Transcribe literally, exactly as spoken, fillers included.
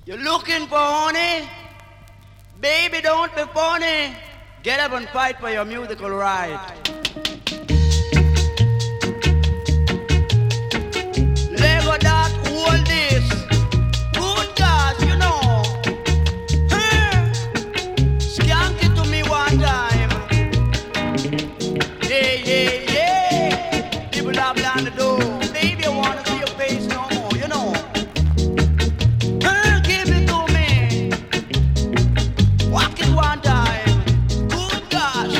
You're looking for honey? Baby, don't be funny. Get up and fight for your musical right. Lego that hold this. Good gosh, you know. Huh? Skank it to me one time. Yeah, yeah, yeah. People have down the door. Baby, I wanna see your face no more, you know. Huh? Give it to me. Walk it one time. Good gosh.